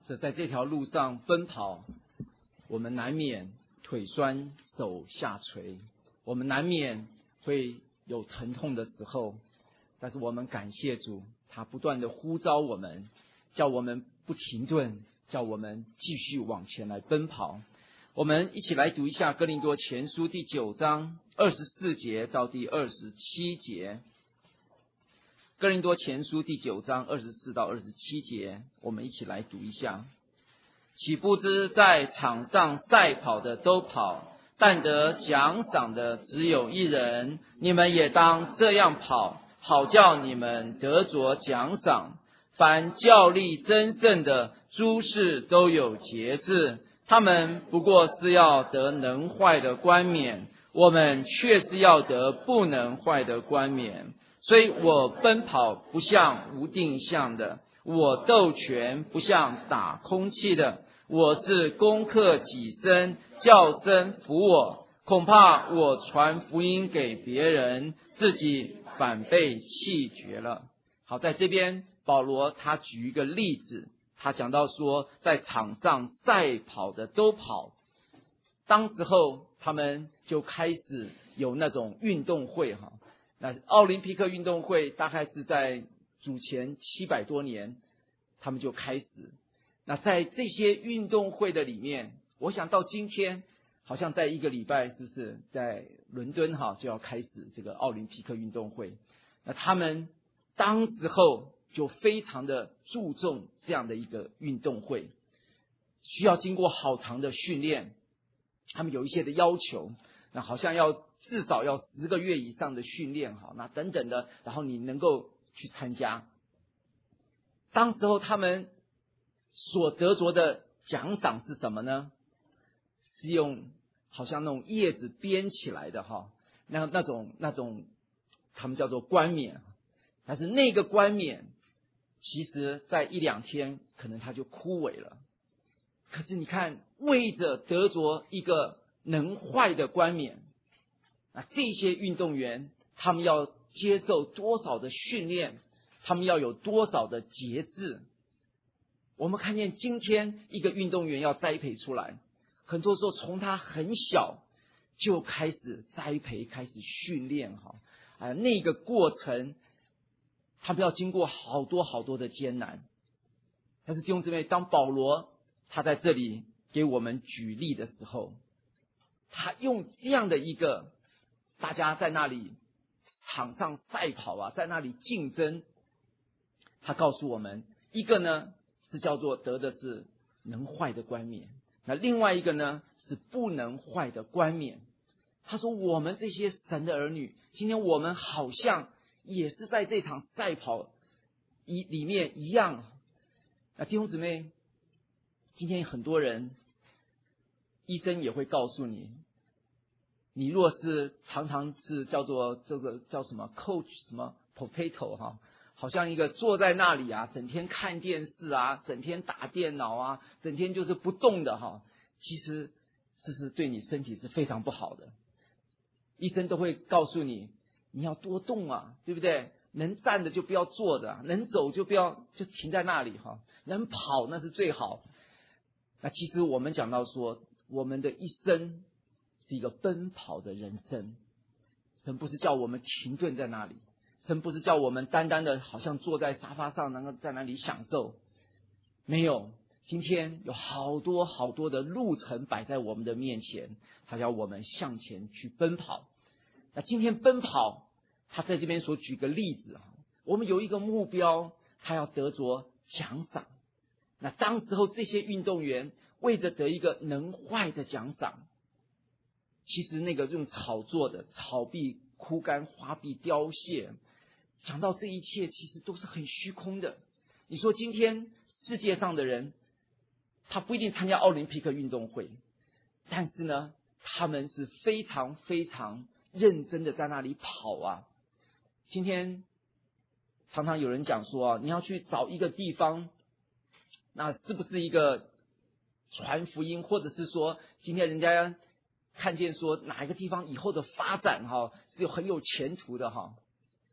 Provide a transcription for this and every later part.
在这条路上奔跑，我们难免腿酸手下垂，我们难免会有疼痛的时候，但是我们感谢主，他不断的呼召我们，叫我们不停顿，叫我们继续往前来奔跑。我们一起来读一下哥林多前书第9章24节到第27节。哥林多前书第9章24到27节，我们一起来读一下。岂不知在场上赛跑的都跑，但得奖赏的只有一人，你们也当这样跑，好叫你们得着奖赏。凡较力争胜的，诸事都有节制，他们不过是要得能坏的冠冕，我们却是要得不能坏的冠冕。所以我奔跑不像无定向的，我斗拳不像打空气的，我是攻克己身，叫身服我。恐怕我传福音给别人，自己反被弃绝了。好，在这边保罗他举一个例子，他讲到说，在场上赛跑的都跑，当时候他们就开始有那种运动会哈。那奥林匹克运动会大概是在主前700多年，他们就开始。那在这些运动会的里面，我想到今天，好像在1个礼拜，是不是在伦敦就要开始这个奥林匹克运动会？那他们当时候就非常的注重这样的一个运动会，需要经过好长的训练，他们有一些的要求，那好像至少要10个月以上的训练，那等等的，然后你能够去参加。当时候他们所得着的奖赏是什么呢？是用好像那种叶子编起来的那种他们叫做冠冕，但是那个冠冕其实在1-2天可能它就枯萎了。可是你看，为着得着一个能坏的冠冕，那这些运动员他们要接受多少的训练，他们要有多少的节制。我们看见今天一个运动员要栽培出来，很多时候从他很小就开始栽培，开始训练那个过程他们要经过好多好多的艰难。但是弟兄姊妹，当保罗他在这里给我们举例的时候，他用这样的一个大家在那里场上赛跑在那里竞争，他告诉我们，一个呢是叫做得的是能坏的冠冕，那另外一个呢是不能坏的冠冕。他说我们这些神的儿女，今天我们好像也是在这场赛跑里面一样。那弟兄姊妹，今天很多人医生也会告诉你，你若是常常是叫做这个叫什么 coach 什么 potato 好像一个坐在那里整天看电视整天打电脑整天就是不动的其实这是对你身体是非常不好的。医生都会告诉你，你要多动对不对？能站的就不要坐的，能走就不要就停在那里能跑那是最好。那其实我们讲到说，我们的一生是一个奔跑的人生。神不是叫我们停顿在那里，神不是叫我们单单的好像坐在沙发上能够在那里享受，没有。今天有好多好多的路程摆在我们的面前，他要我们向前去奔跑。那今天奔跑，他在这边所举个例子我们有一个目标，他要得着奖赏。那当时候这些运动员为着得一个能坏的奖赏，其实那个用草做的，草必枯干，花必凋谢，讲到这一切其实都是很虚空的。你说今天世界上的人，他不一定参加奥林匹克运动会，但是呢他们是非常非常认真的在那里跑今天常常有人讲说你要去找一个地方，那是不是一个传福音，或者是说今天人家看见说哪一个地方以后的发展是很有前途的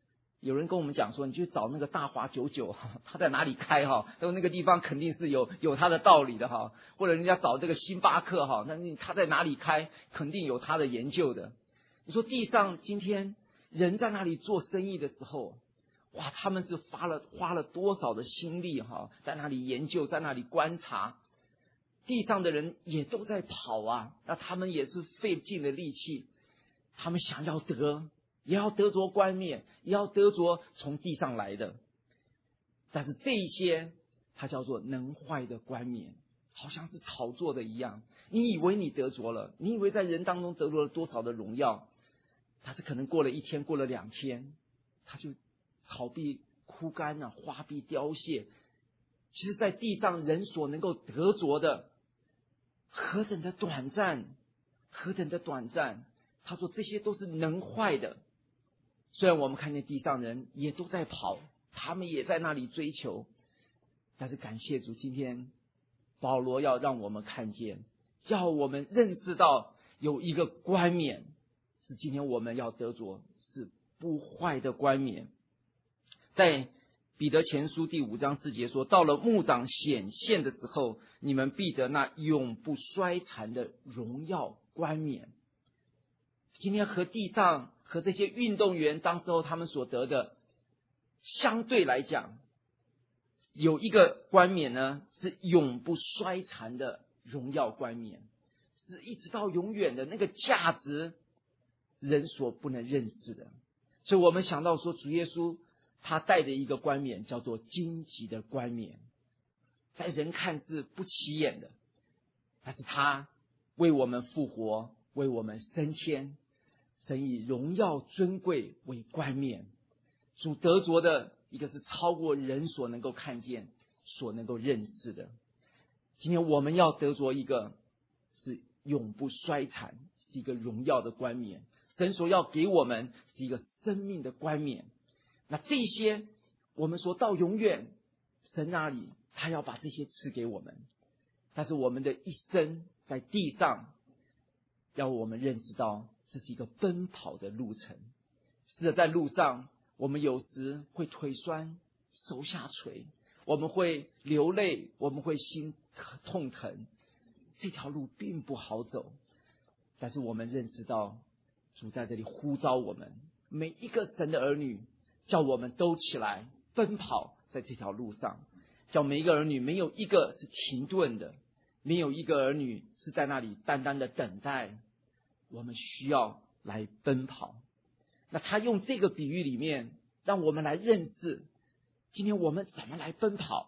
有人跟我们讲说，你去找那个大华99，他在哪里开哈？都那个地方肯定是有他的道理的哈。或者人家找这个星巴克哈，那他在哪里开，肯定有他的研究的。你说地上今天人在那里做生意的时候，哇，他们是花了多少的心力哈，在那里研究，在那里观察。地上的人也都在跑啊，那他们也是费尽了力气，他们想要也要得着冠冕，也要得着从地上来的。但是这一些，它叫做能坏的冠冕，好像是炒作的一样。你以为你得着了，你以为在人当中得着了多少的荣耀，但是可能过了1天，过了2天，它就草必枯干啊，花必凋谢。其实在地上人所能够得着的，何等的短暂，何等的短暂。他说这些都是能坏的。虽然我们看见地上人也都在跑，他们也在那里追求，但是感谢主，今天保罗要让我们看见，叫我们认识到有一个冠冕，是今天我们要得着，是不坏的冠冕。在彼得前书第5章4节说，到了牧长显现的时候，你们必得那永不衰残的荣耀冠冕。今天和地上和这些运动员当时候他们所得的相对来讲，有一个冠冕呢，是永不衰残的荣耀冠冕，是一直到永远的，那个价值人所不能认识的。所以我们想到说，主耶稣他戴的一个冠冕叫做荆棘的冠冕，在人看是不起眼的，但是他为我们复活，为我们升天，神以荣耀尊贵为冠冕。主得着的一个是超过人所能够看见，所能够认识的。今天我们要得着一个是永不衰残，是一个荣耀的冠冕。神所要给我们是一个生命的冠冕。那这些我们说到永远，神那里他要把这些赐给我们。但是我们的一生在地上，要我们认识到这是一个奔跑的路程。是的，在路上我们有时会腿酸手下垂，我们会流泪，我们会心痛疼，这条路并不好走。但是我们认识到主在这里呼召我们每一个神的儿女，叫我们都起来奔跑在这条路上，叫每一个儿女没有一个是停顿的，没有一个儿女是在那里单单的等待。我们需要来奔跑。那他用这个比喻里面让我们来认识今天我们怎么来奔跑。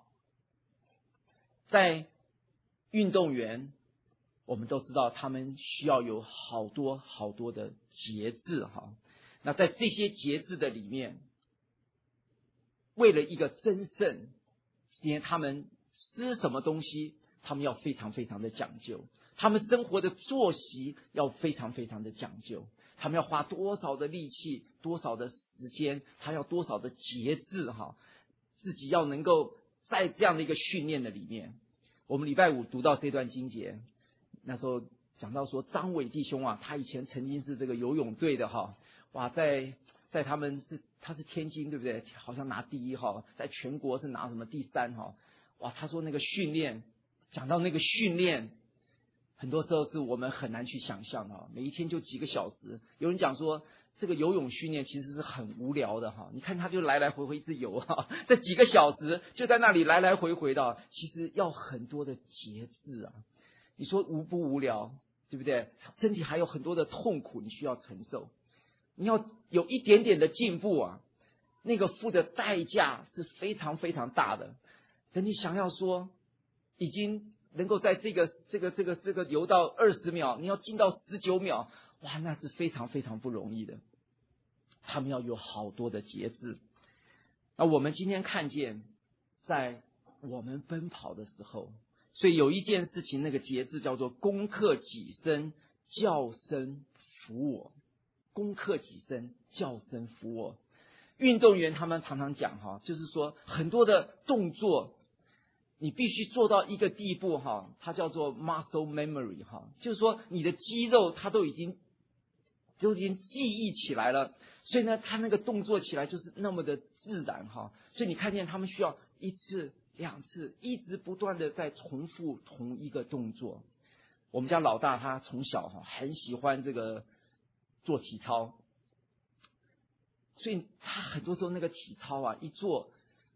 在运动员我们都知道他们需要有好多好多的节制哈。那在这些节制的里面，为了一个争胜，今天他们吃什么东西他们要非常非常的讲究，他们生活的作息要非常非常的讲究，他们要花多少的力气，多少的时间，他要多少的节制哈，自己要能够在这样的一个训练的里面。我们礼拜5读到这段经节，那时候讲到说张伟弟兄啊，他以前曾经是这个游泳队的哈，哇，在他是天津对不对？好像拿第1哈，在全国是拿什么第3哈，哇，他说那个训练，讲到那个训练，很多时候是我们很难去想象的，每一天就几个小时。有人讲说这个游泳训练其实是很无聊的哈，你看他就来来回回一直游哈，这几个小时就在那里来来回回的，其实要很多的节制啊。你说无不无聊，对不对？身体还有很多的痛苦你需要承受，你要有一点点的进步啊，那个付的代价是非常非常大的。等你想要说已经能够在这个游到20秒，你要进到19秒，哇，那是非常非常不容易的。他们要有好多的节制。那我们今天看见，在我们奔跑的时候，所以有一件事情，那个节制叫做攻克己身，叫声服我。攻克己身，叫声服我。运动员他们常常讲哈，就是说很多的动作你必须做到一个地步哈，它叫做 muscle memory 哈，就是说你的肌肉它都已经就已经记忆起来了。所以呢，他那个动作起来就是那么的自然哈。所以你看见他们需要一次、两次，一直不断的在重复同一个动作。我们家老大他从小很喜欢这个做体操，所以他很多时候那个体操一做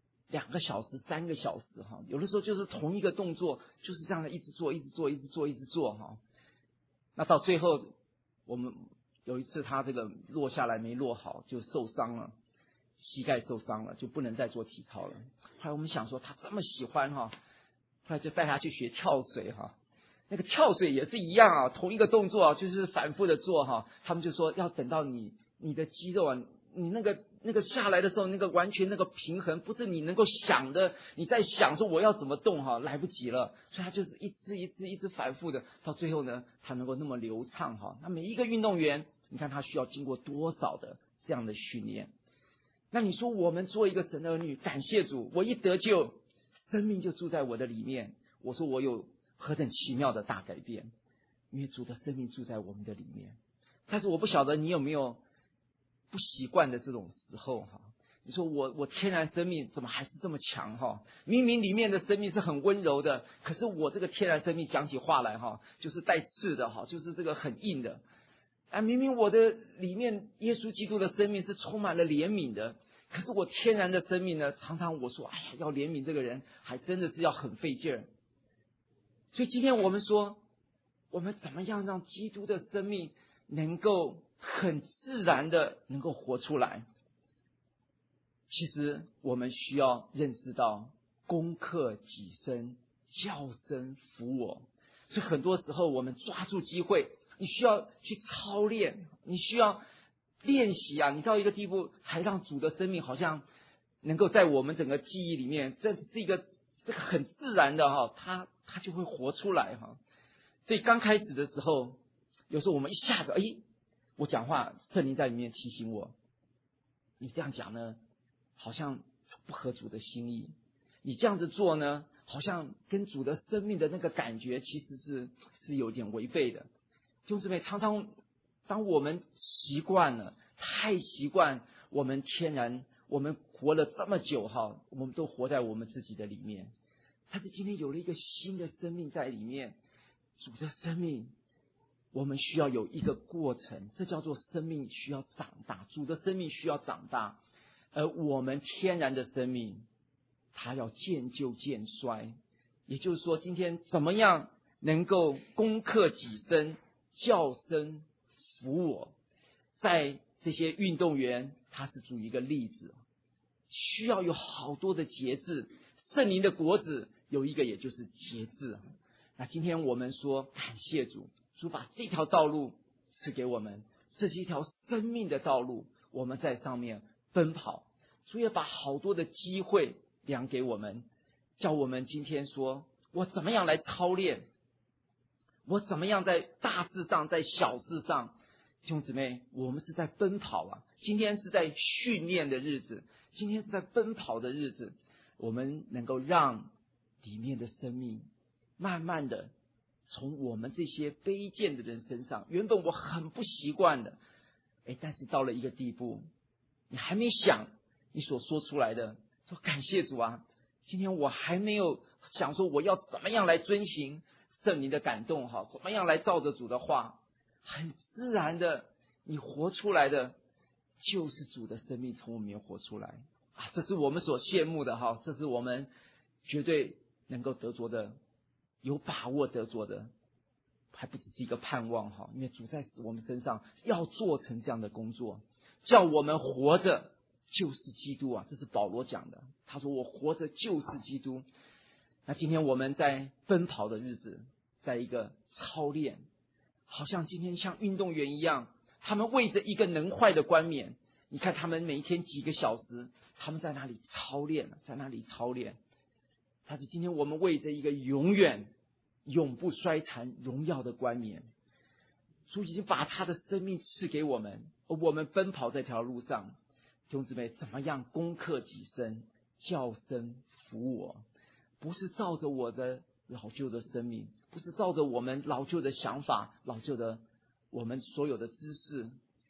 2个小时、3个小时有的时候就是同一个动作，就是这样的一直做、一直做、一直做、一直做那到最后，我们有一次他这个落下来没落好，就受伤了，膝盖受伤了，就不能再做体操了。后来我们想说他这么喜欢后来就带他去学跳水那个跳水也是一样同一个动作就是反复的做他们就说要等到你的肌肉你那个下来的时候，那个完全那个平衡不是你能够想的，你在想说我要怎么动来不及了。所以他就是一次一直反复的，到最后呢，他能够那么流畅那每一个运动员，你看他需要经过多少的这样的训练。那你说我们做一个神的儿女，感谢主，我一得救，生命就住在我的里面。我说我有何等奇妙的大改变，因为主的生命住在我们的里面。但是我不晓得你有没有不习惯的这种时候你说我天然生命怎么还是这么强明明里面的生命是很温柔的，可是我这个天然生命讲起话来就是带刺的就是这个很硬的。明明我的里面耶稣基督的生命是充满了怜悯的，可是我天然的生命呢，常常我说要怜悯这个人还真的是要很费劲儿。所以今天我们说，我们怎么样让基督的生命能够很自然的能够活出来？其实我们需要认识到攻克己身，教身服我。所以很多时候我们抓住机会，你需要去操练，你需要练习你到一个地步才让主的生命好像能够在我们整个记忆里面，这是一个很自然的它就会活出来所以刚开始的时候，有时候我们一下子我讲话圣灵在里面提醒我，你这样讲呢好像不合主的心意，你这样子做呢好像跟主的生命的那个感觉其实是有点违背的。弟兄姊妹，常常当我们习惯了，太习惯我们天然，我们活了这么久我们都活在我们自己的里面。但是今天有了一个新的生命在里面，主的生命，我们需要有一个过程，这叫做生命需要长大，主的生命需要长大，而我们天然的生命它要渐就渐衰。也就是说，今天怎么样能够攻克己身，教身服我？在这些运动员，他是举一个例子，需要有好多的节制，圣灵的果子有一个，也就是节制。那今天我们说感谢主，主把这条道路赐给我们，这是一条生命的道路，我们在上面奔跑。主也把好多的机会量给我们，叫我们今天说我怎么样来操练，我怎么样在大事上，在小事上。弟兄姊妹，我们是在奔跑今天是在训练的日子，今天是在奔跑的日子，我们能够让里面的生命慢慢的从我们这些卑贱的人身上，原本我很不习惯的，但是到了一个地步，你还没想你所说出来的，说感谢主今天我还没有想说我要怎么样来遵行圣灵的感动怎么样来照着主的话，很自然的你活出来的就是主的生命从我们里面活出来这是我们所羡慕的这是我们绝对能够得着的，有把握得着的，还不只是一个盼望因为主在我们身上要做成这样的工作，叫我们活着就是基督这是保罗讲的，他说我活着就是基督。那今天我们在奔跑的日子，在一个操练，好像今天像运动员一样，他们为着一个能坏的冠冕，你看他们每一天几个小时，他们在那里操练，在那里操练。但是今天我们为着一个永远永不衰残荣耀的冠冕，主已经把他的生命赐给我们，而我们奔跑在这条路上，弟兄姊妹，怎么样攻克己身，教身服我？不是照着我的老旧的生命，不是照着我们老旧的想法，老旧的我们所有的知识，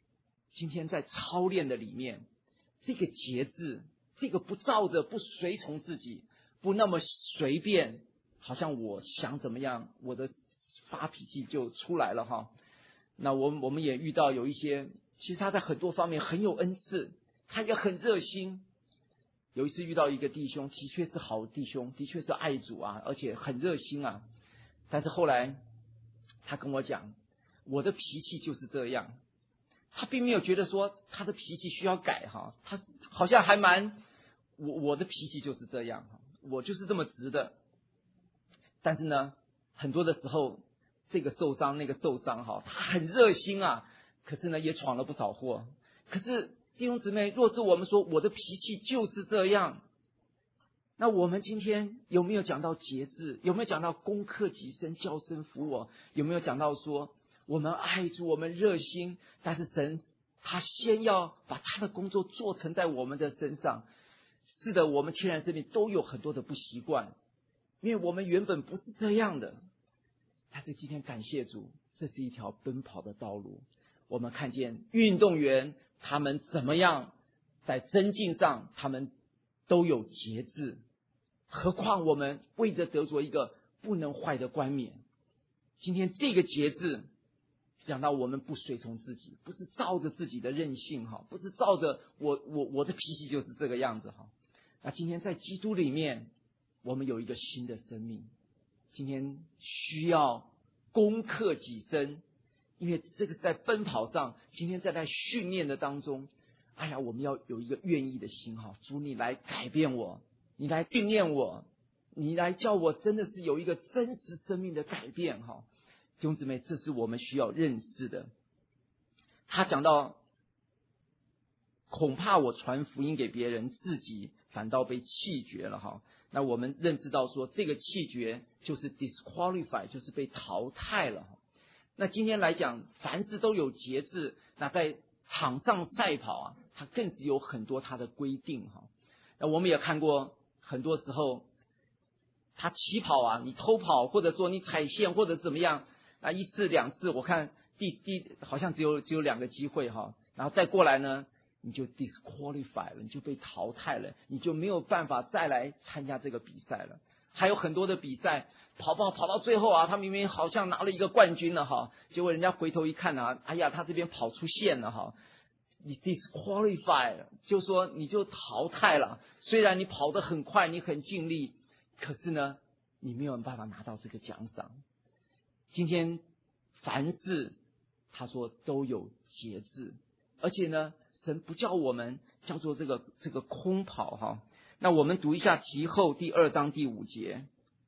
今天在操练的里面，这个节制，这个不照着、不随从自己，不那么随便，好像我想怎么样，我的发脾气就出来了哈。那我们也遇到有一些，其实他在很多方面很有恩赐，他也很热心。有一次遇到一个弟兄，的确是好弟兄，的确是爱主啊，而且很热心啊。但是后来他跟我讲，我的脾气就是这样。他并没有觉得说他的脾气需要改哈，他好像还蛮我的脾气就是这样，我就是这么直的。但是呢，很多的时候这个受伤那个受伤哈，他很热心啊，可是呢也闯了不少祸。可是弟兄姊妹，若是我们说我的脾气就是这样，那我们今天有没有讲到节制？有没有讲到攻克己身，叫声服我？有没有讲到说我们爱主，我们热心，但是神他先要把他的工作做成在我们的身上？是的，我们天然生命都有很多的不习惯，因为我们原本不是这样的。但是今天感谢主，这是一条奔跑的道路。我们看见运动员他们怎么样在增进上，他们都有节制，何况我们为着得着一个不能坏的冠冕。今天这个节制讲到我们不随从自己，不是照着自己的任性哈，不是照着我的脾气就是这个样子哈。那今天在基督里面，我们有一个新的生命，今天需要攻克己身，因为这个是在奔跑上，今天在训练的当中，哎呀，我们要有一个愿意的心哈，主你来改变我，你来训练我，你来叫我真的是有一个真实生命的改变哈。弟兄姊妹，这是我们需要认识的。他讲到，恐怕我传福音给别人，自己反倒被弃绝了哈。那我们认识到说，这个弃绝就是 disqualify， 就是被淘汰了。那今天来讲，凡事都有节制。那在场上赛跑啊，它更是有很多它的规定哈。那我们也看过，很多时候他起跑啊，你偷跑，或者说你踩线，或者怎么样。一次两次，我看好像只有2个机会哈，然后再过来呢，你就 disqualify 了，你就被淘汰了，你就没有办法再来参加这个比赛了。还有很多的比赛，跑到最后啊，他明明好像拿了一个冠军了哈，结果人家回头一看啊，哎呀，他这边跑出线了哈，你 disqualify 了，就说你就淘汰了。虽然你跑得很快，你很尽力，可是呢，你没有办法拿到这个奖赏。今天凡事他说都有节制，而且呢，神不叫我们叫做这个空跑哈。那我们读一下提后第2章第5节：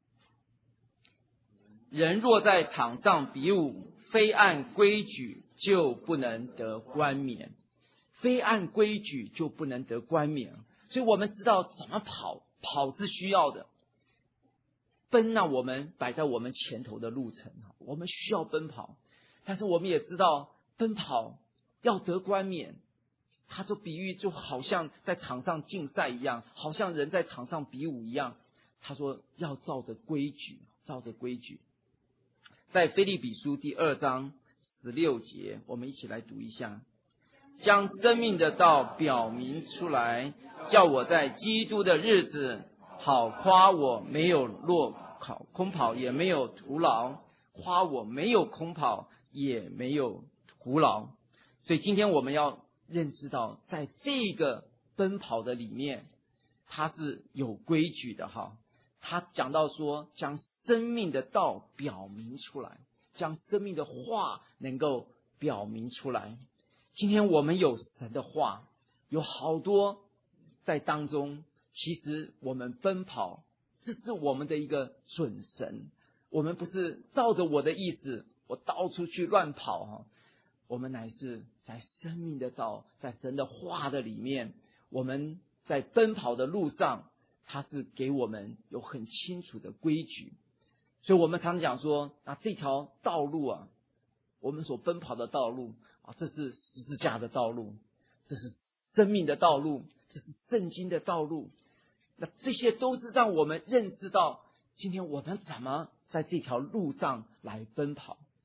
人若在场上比武，非按规矩，就不能得冠冕。非按规矩就不能得冠冕。所以我们知道怎么跑是需要的。奔呢，我们摆在我们前头的路程，我们需要奔跑，但是我们也知道奔跑要得冠冕，他就比喻就好像在场上竞赛一样，好像人在场上比武一样。他说要照着规矩，照着规矩。在腓立比书第2章16节，我们一起来读一下：将生命的道表明出来，叫我在基督的日子好夸我没有空跑，也没有徒劳，夸我没有空跑，也没有徒劳。所以今天我们要认识到，在这个奔跑的里面，它是有规矩的哈。他讲到说，将生命的道表明出来，将生命的话能够表明出来。今天我们有神的话，有好多在当中，其实我们奔跑，这是我们的一个准绳。我们不是照着我的意思，我到处去乱跑哈。我们乃是在生命的道，在神的话的里面，我们在奔跑的路上，他是给我们有很清楚的规矩。所以我们常讲说这条道路啊，我们所奔跑的道路啊，这是十字架的道路，这是生命的道路，这是圣经的道路。那这些都是让我们认识到今天我们怎么在这条路上来奔跑。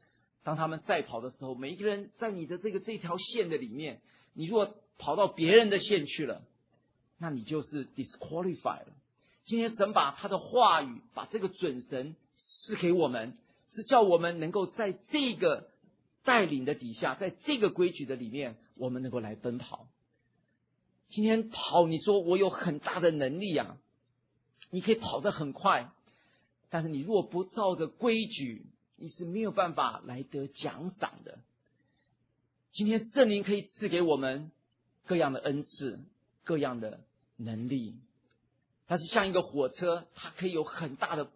当他们赛跑的时候，每一个人在你的这条线的里面，你如果跑到别人的线去了，那你就是 disqualify 了。今天神把他的话语，把这个准绳赐给我们，是叫我们能够在这个带领的底下，在这个规矩的里面，我们能够来奔跑。今天跑，你说我有很大的能力啊，你可以跑得很快，但是你如果不照着规矩，你是没有办法来得奖赏的。今天圣灵可以赐给我们各样的恩赐，各样的能力，但是像一个火车，它可以有很大的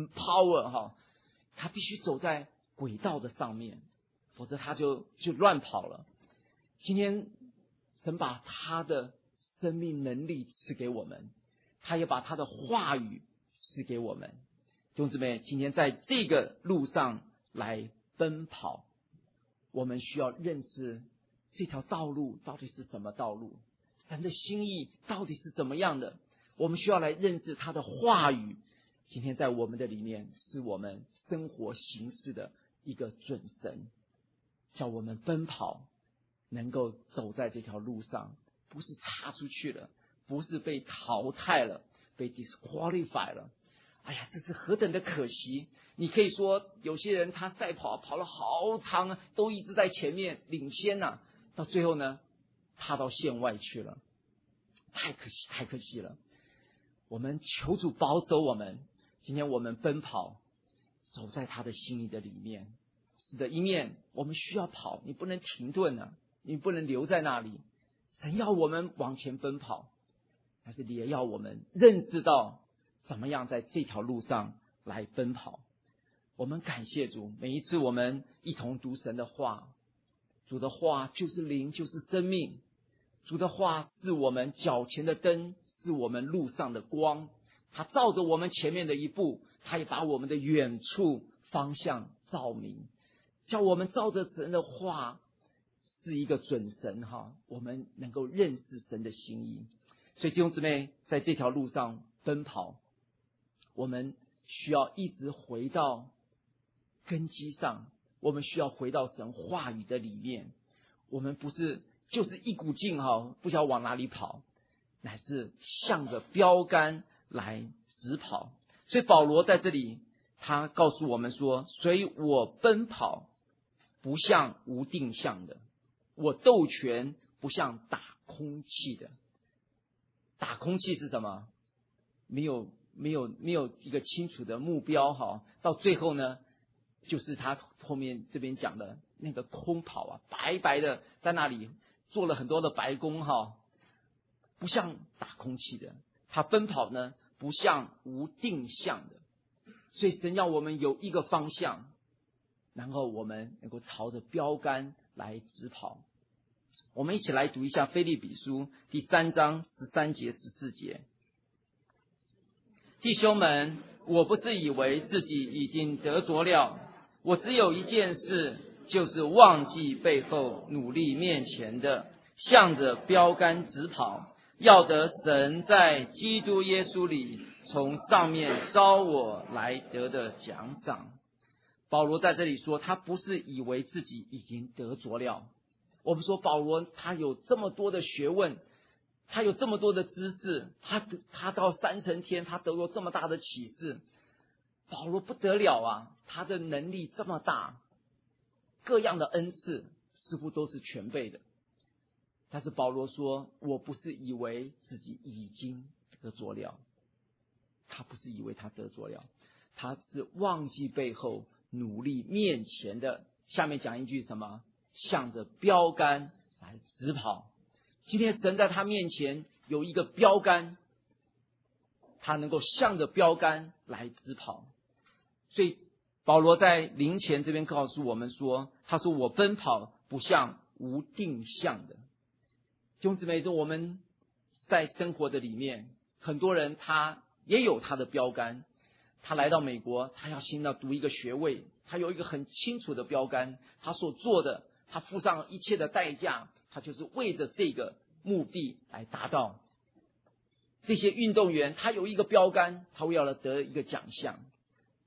power 它必须走在轨道的上面，否则它就乱跑了。今天神把他的生命能力赐给我们，他也把他的话语赐给我们。弟兄姊妹，今天在这个路上来奔跑，我们需要认识这条道路到底是什么道路，神的心意到底是怎么样的，我们需要来认识他的话语。今天在我们的里面，是我们生活行事的一个准绳，叫我们奔跑能够走在这条路上，不是插出去了，不是被淘汰了，被 disqualify 了。哎呀，这是何等的可惜！你可以说有些人他赛跑跑了好长，都一直在前面领先啊，到最后呢踏到线外去了，太可惜，太可惜了。我们求主保守我们，今天我们奔跑走在他的心意的里面。是的，一面我们需要跑，你不能停顿啊，你不能留在那里。神要我们往前奔跑，但是也要我们认识到怎么样在这条路上来奔跑。我们感谢主，每一次我们一同读神的话，主的话就是灵，就是生命。主的话是我们脚前的灯，是我们路上的光，他照着我们前面的一步，他也把我们的远处方向照明，叫我们照着神的话是一个准绳我们能够认识神的心意。所以弟兄姊妹，在这条路上奔跑，我们需要一直回到根基上，我们需要回到神话语的里面。我们不是就是一股劲不晓得往哪里跑，乃是向着标杆来直跑。所以保罗在这里他告诉我们说，所以我奔跑不像无定向的，我斗拳不像打空气的。打空气是什么？没有一个清楚的目标到最后呢，就是他后面这边讲的那个空跑白白的在那里做了很多的白工不像打空气的。他奔跑呢，不像无定向的。所以神要我们有一个方向，然后我们能够朝着标杆来直跑。我们一起来读一下腓立比书第3章13节14节。弟兄们，我不是以为自己已经得着了，我只有一件事，就是忘记背后，努力面前的，向着标杆直跑，要得神在基督耶稣里从上面招我来得的奖赏。保罗在这里说，他不是以为自己已经得着了。我们说保罗他有这么多的学问，他有这么多的知识，他到3层天，他得过这么大的启示。保罗不得了啊，他的能力这么大，各样的恩赐似乎都是全备的。但是保罗说，我不是以为自己已经得着了。他不是以为他得着了，他是忘记背后，努力面前的。下面讲一句什么？向着标杆来直跑。今天神在他面前有一个标杆，他能够向着标杆来直跑。所以保罗在灵前这边告诉我们说，他说我奔跑不像无定向的。弟兄姊妹，我们在生活的里面，很多人他也有他的标杆。他来到美国，他要先要读一个学位，他有一个很清楚的标杆，他所做的，他付上一切的代价，他就是为着这个目的来达到。这些运动员他有一个标杆，他为了得一个奖项。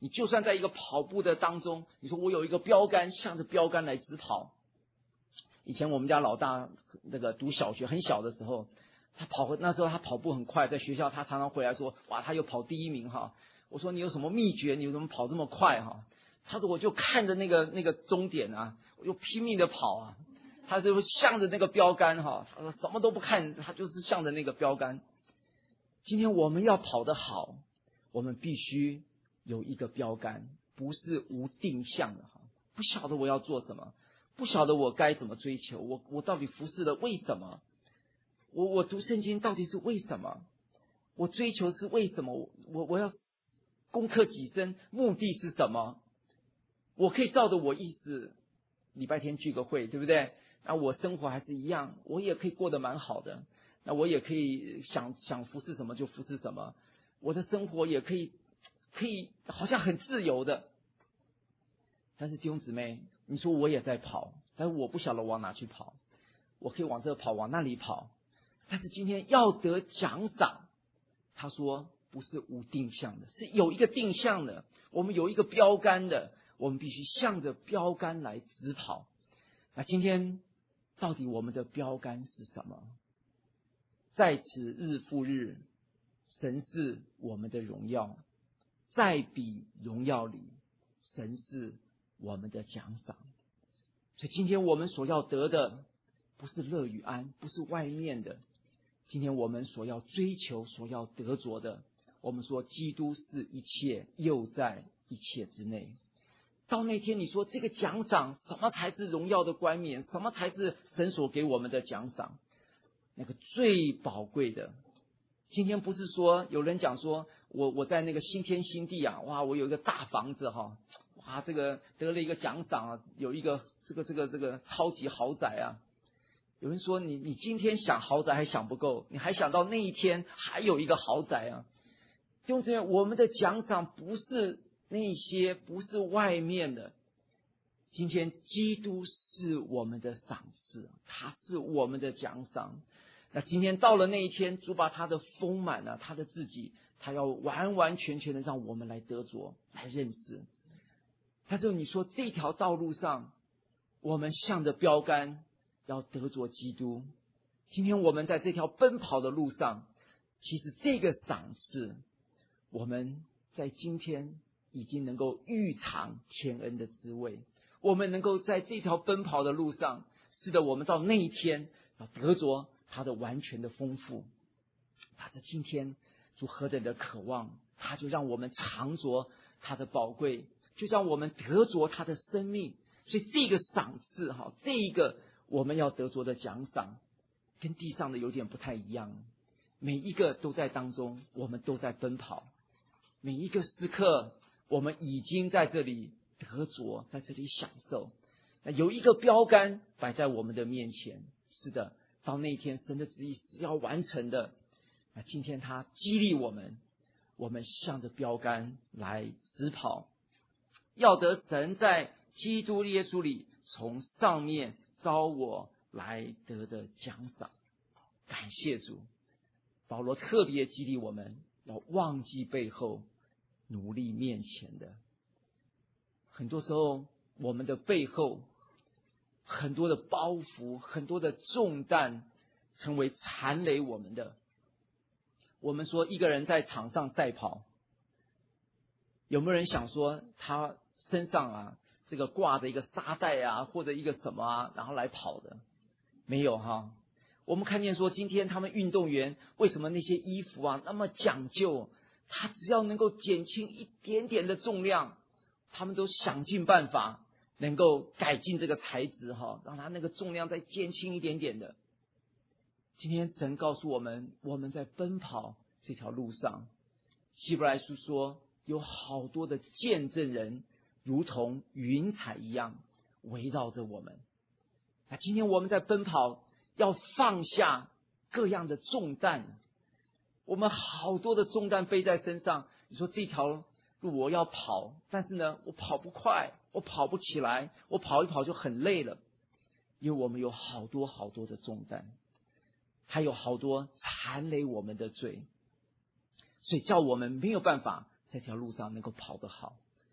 你就算在一个跑步的当中，你说我有一个标杆，向着标杆来直跑。以前我们家老大那个读小学很小的时候，那时候他跑步很快，在学校他常常回来说，哇，他又跑第一名哈。我说你有什么秘诀？你怎么跑这么快哈？他说我就看着那个终点啊，我就拼命的跑啊。他就向着那个标杆哈，他说什么都不看，他就是向着那个标杆。今天我们要跑得好，我们必须有一个标杆，不是无定向的哈。不晓得我要做什么，不晓得我该怎么追求，我到底服侍了为什么？我读圣经到底是为什么？我追求是为什么？我要攻克己身，目的是什么？我可以照着我意思，礼拜天聚个会，对不对？那我生活还是一样，我也可以过得蛮好的。那我也可以想服侍什么就服侍什么，我的生活也可以好像很自由的。但是弟兄姊妹，你说我也在跑，但是我不晓得往哪去跑，我可以往这跑，往那里跑。但是今天要得奖赏，他说不是无定向的，是有一个定向的，我们有一个标杆的，我们必须向着标杆来直跑。那今天到底我们的标杆是什么？在此日复日，神是我们的荣耀，在彼荣耀里，神是我们的奖赏。所以今天我们所要得的不是乐与安，不是外面的，今天我们所要追求，所要得着的，我们说基督是一切，又在一切之内。到那天你说这个奖赏，什么才是荣耀的冠冕？什么才是神所给我们的奖赏？那个最宝贵的，今天不是说有人讲说我在那个新天新地啊，哇，我有一个大房子哈，哇，这个得了一个奖赏啊，有一个这个超级豪宅啊。有人说你今天想豪宅还想不够，你还想到那一天还有一个豪宅啊。弟兄姊妹，我们的奖赏不是那些，不是外面的。今天基督是我们的赏赐，他是我们的奖赏。那今天到了那一天，主把他的丰满啊，他的自己，他要完完全全的让我们来得着，来认识。但是你说这条道路上，我们向着标杆要得着基督。今天我们在这条奔跑的路上，其实这个赏赐，我们在今天已经能够预尝天恩的滋味。我们能够在这条奔跑的路上，是的，我们到那一天要得着他的完全的丰富。他是今天主何等的渴望，他就让我们尝着他的宝贵，就让我们得着他的生命。所以这个赏赐这一个我们要得着的奖赏，跟地上的有点不太一样。每一个都在当中，我们都在奔跑，每一个时刻我们已经在这里得着，在这里享受。有一个标杆摆在我们的面前，是的，到那一天神的旨意是要完成的。今天他激励我们，我们向着标杆来直跑，要得神在基督耶稣里从上面招我来得的奖赏。感谢主，保罗特别激励我们要忘记背后，努力面前的。很多时候我们的背后很多的包袱，很多的重担成为缠累我们的。我们说一个人在场上赛跑，有没有人想说他身上这个挂着一个沙袋或者一个什么然后来跑的？没有哈。我们看见说今天他们运动员为什么那些衣服那么讲究，他只要能够减轻一点点的重量，他们都想尽办法能够改进这个材质让他那个重量再减轻一点点的。今天神告诉我们，我们在奔跑这条路上，希伯来书说有好多的见证人如同云彩一样围绕着我们。今天我们在奔跑，要放下各样的重担。我们好多的重担背在身上，你说这条路我要跑，但是呢我跑不快，我跑不起来，我跑一跑就很累了。因为我们有好多好多的重担，还有好多缠累我们的罪，所以叫我们没有办法在这条路上能够跑得好。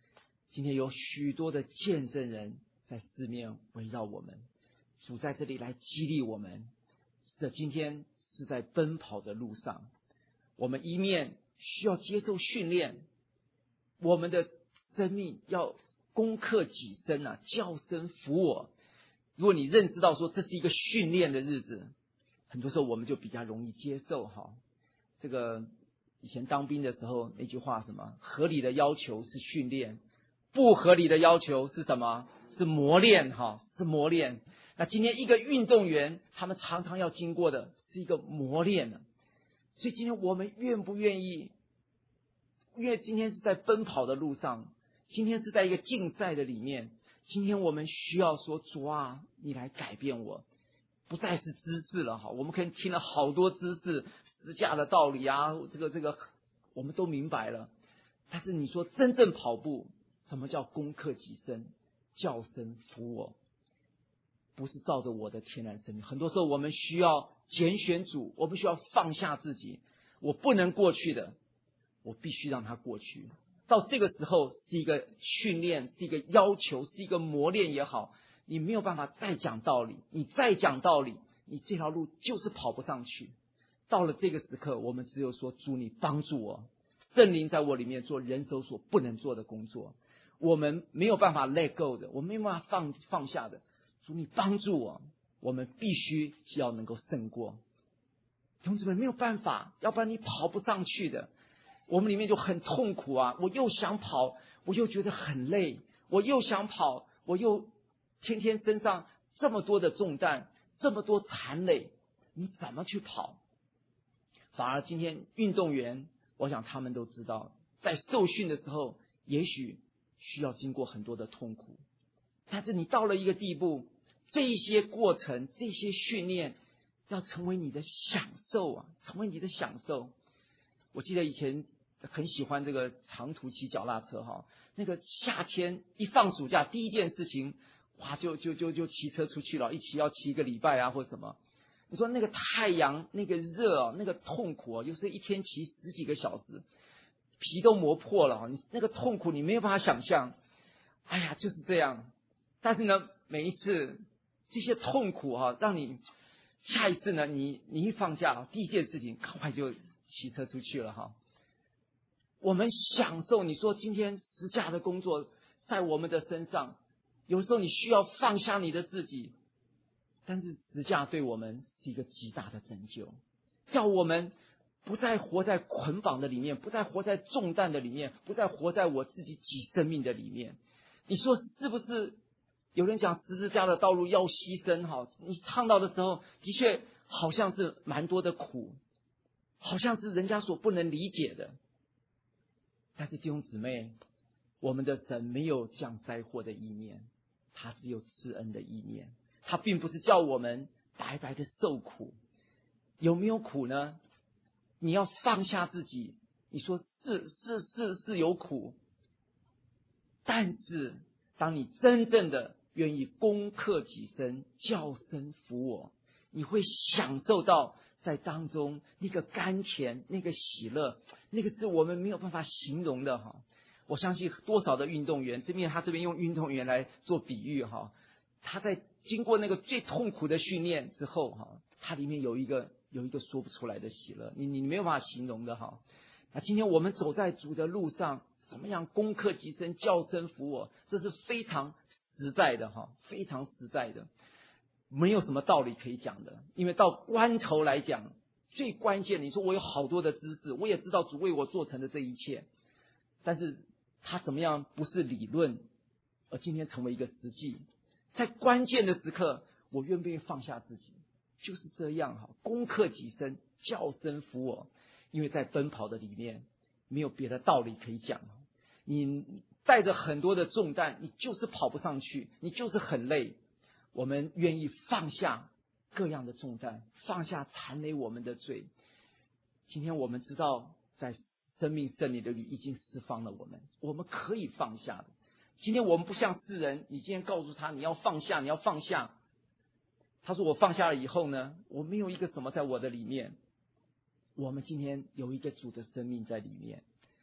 今天有许多的见证人在四面围绕我们，主在这里来激励我们。是的，今天是在奔跑的路上，我们一面需要接受训练，我们的生命要攻克己身啊，叫声服我。如果你认识到说这是一个训练的日子，很多时候我们就比较容易接受哈。这个以前当兵的时候那句话什么？合理的要求是训练，不合理的要求是什么？是磨练哈，是磨练。那今天一个运动员，他们常常要经过的是一个磨练呢。所以今天我们愿不愿意？因为今天是在奔跑的路上，今天是在一个竞赛的里面，今天我们需要说，主啊，你来改变我，不再是知识了哈。我们可能听了好多知识，十架的道理啊，这个我们都明白了。但是你说真正跑步，什么叫攻克己身，叫声服我？不是照着我的天然生命。很多时候我们需要拣选主，我们需要放下自己，我不能过去的，我必须让它过去。到这个时候是一个训练，是一个要求，是一个磨练也好，你没有办法再讲道理，你再讲道理，你这条路就是跑不上去。到了这个时刻，我们只有说，主你帮助我，圣灵在我里面做人手所不能做的工作，我们没有办法 let go 的，我们没有办法放下的，主你帮助我，我们必须是要能够胜过。同志们，没有办法，要不然你跑不上去的。我们里面就很痛苦啊，我又想跑，我又觉得很累，我又想跑，我又天天身上这么多的重担，这么多残累，你怎么去跑？反而今天运动员，我想他们都知道，在受训的时候也许需要经过很多的痛苦，但是你到了一个地步，这一些过程，这些训练要成为你的享受啊，成为你的享受。我记得以前很喜欢这个长途骑脚踏车哈，那个夏天一放暑假，第一件事情哇就骑车出去了，一骑要骑一个礼拜啊或什么。你说那个太阳那个热啊，那个痛苦啊，有时候一天骑10几个小时，皮都磨破了，你那个痛苦你没有办法想象。哎呀，就是这样。但是呢，每一次这些痛苦哈，让你下一次呢，你一放假，第一件事情赶快就骑车出去了哈。我们享受，你说今天十架的工作在我们的身上，有时候你需要放下你的自己，但是十架对我们是一个极大的拯救，叫我们不再活在捆绑的里面，不再活在重担的里面，不再活在我自己己生命的里面。你说是不是？有人讲十字架的道路要牺牲哈，你唱到的时候，的确好像是蛮多的苦，好像是人家所不能理解的。但是弟兄姊妹，我们的神没有降灾祸的意念，他只有赐恩的意念。他并不是叫我们白白的受苦。有没有苦呢？你要放下自己。你说是有苦，但是当你真正的愿意攻克己身，叫声服我，你会享受到在当中那个甘甜，那个喜乐，那个是我们没有办法形容的哈。我相信多少的运动员，他这边用运动员来做比喻哈，他在经过那个最痛苦的训练之后哈，他里面有一个说不出来的喜乐，你没有办法形容的哈。那今天我们走在主的路上，怎么样攻克己身，叫声服我，这是非常实在的哈，非常实在的，没有什么道理可以讲的。因为到关头来讲，最关键的，你说我有好多的知识，我也知道主为我做成的这一切，但是他怎么样不是理论，而今天成为一个实际。在关键的时刻，我愿不愿意放下自己，就是这样哈，攻克己身，叫声服我。因为在奔跑的里面没有别的道理可以讲，你带着很多的重担，你就是跑不上去，你就是很累。我们愿意放下各样的重担，放下缠累我们的罪。今天我们知道在生命圣灵的里已经释放了我们可以放下的。今天我们不像世人，你今天告诉他你要放下，你要放下，他说我放下了以后呢，我没有一个什么在我的里面。我们今天有一个主的生命在里面，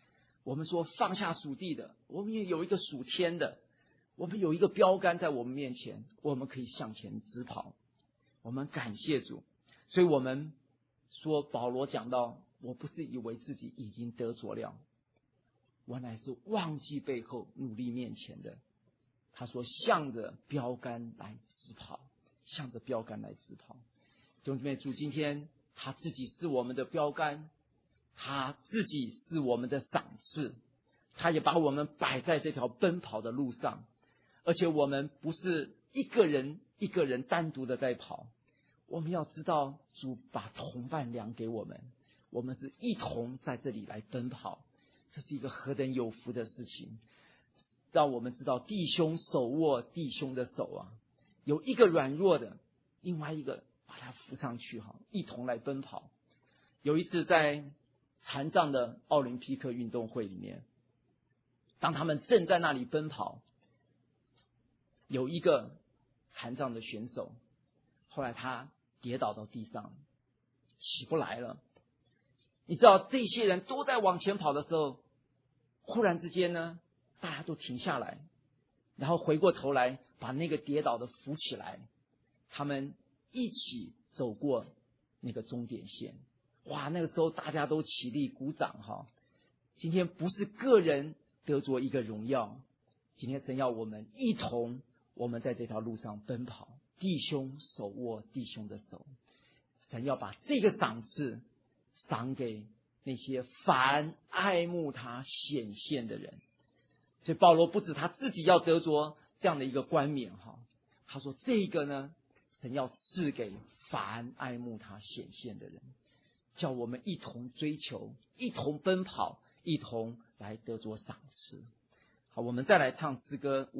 我们说放下属地的，我们也有一个属天的，我们有一个标杆在我们面前，我们可以向前直跑。我们感谢主，所以我们说保罗讲到，我不是以为自己已经得着了，我乃是忘记背后，努力面前的。他说向着标杆来直跑，向着标杆来直跑。弟兄姊妹，主今天他自己是我们的标杆，他自己是我们的赏赐，他也把我们摆在这条奔跑的路上，而且我们不是一个人单独的在跑，我们要知道主把同伴量给我们，我们是一同在这里来奔跑，这是一个何等有福的事情。让我们知道弟兄手握弟兄的手啊，有一个软弱的，另外一个把他扶上去，一同来奔跑。有一次在残障的奥林匹克运动会里面，当他们正在那里奔跑，有一个残障的选手，后来他跌倒到地上，起不来了。你知道这些人都在往前跑的时候，忽然之间呢，大家都停下来，然后回过头来把那个跌倒的扶起来，他们一起走过那个终点线。哇，那个时候大家都起立鼓掌哈！今天不是个人得着一个荣耀，今天神要我们一同，我们在这条路上奔跑，弟兄手握弟兄的手。神要把这个赏赐赏给那些凡爱慕他显现的人。所以保罗不止他自己要得着这样的一个冠冕哈，他说这个呢，神要赐给凡爱慕他显现的人，叫我们一同追求，一同奔跑，一同来得着赏赐。好，我们再来唱诗歌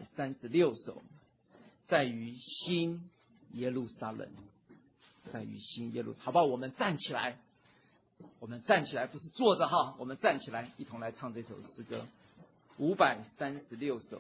536首，在于新耶路撒冷，在于新耶路，好不好？我们站起来，我们站起来，不是坐着哈，我们站起来，一同来唱这首诗歌536首。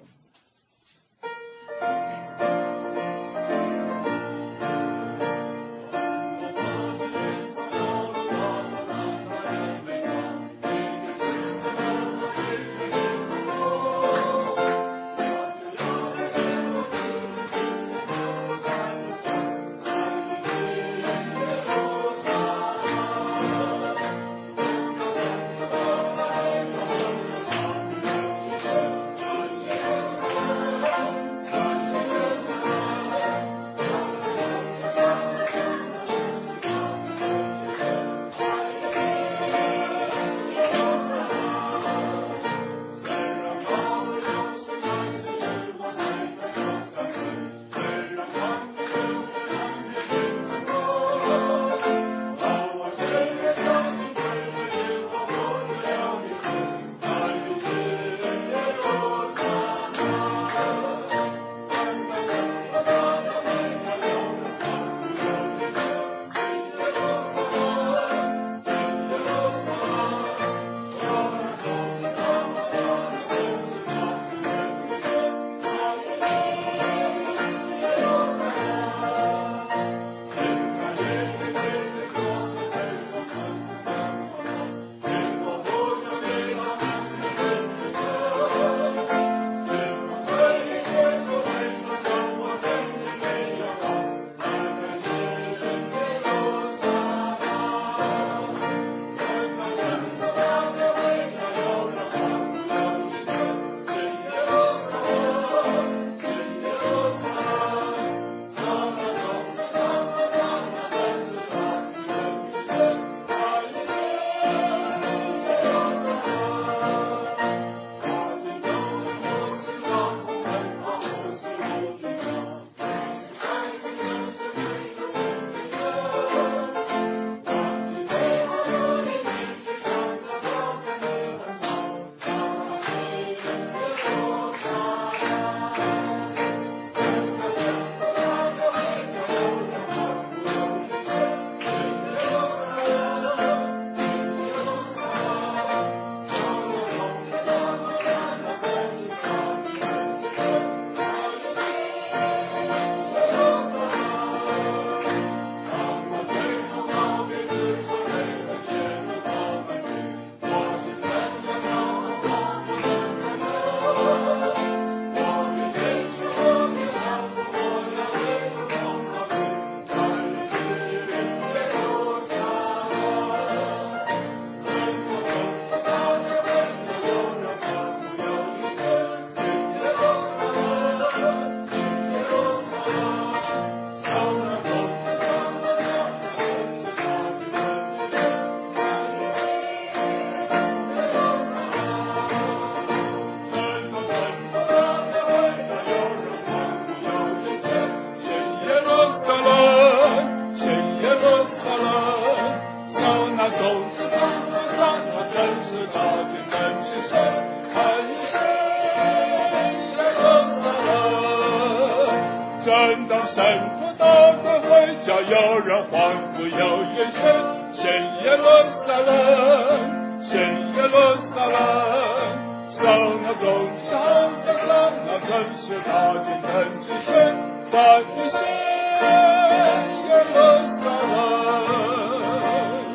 让圣徒到各回家，有人欢呼有人声，圣耶路撒冷，圣耶路撒冷，上那中上的上那真是大军等之神，赞美圣耶路撒冷。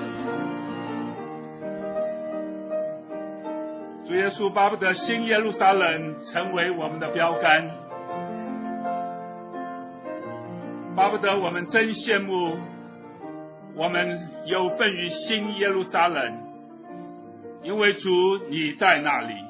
主耶稣巴不得新耶路撒冷成为我们的标杆，巴不得我们真羡慕我们有份于新耶路撒冷，因为主你在那里。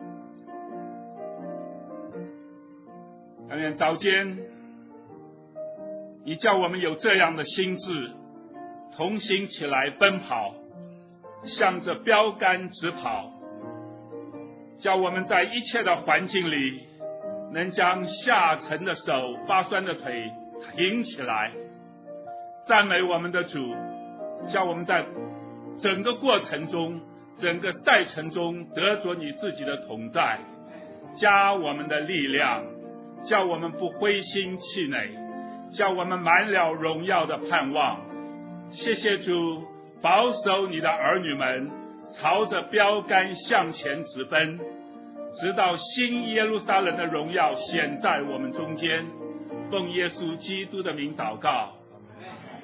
但愿早间你叫我们有这样的心志，同行起来奔跑，向着标杆直跑，叫我们在一切的环境里能将下沉的手发酸的腿挺起来，赞美我们的主，叫我们在整个过程中整个赛程中得着你自己的同在，加我们的力量，叫我们不灰心气馁，叫我们满了荣耀的盼望。谢谢主保守你的儿女们朝着标杆向前直奔，直到新耶路撒冷的荣耀显在我们中间。奉耶稣基督的名祷告。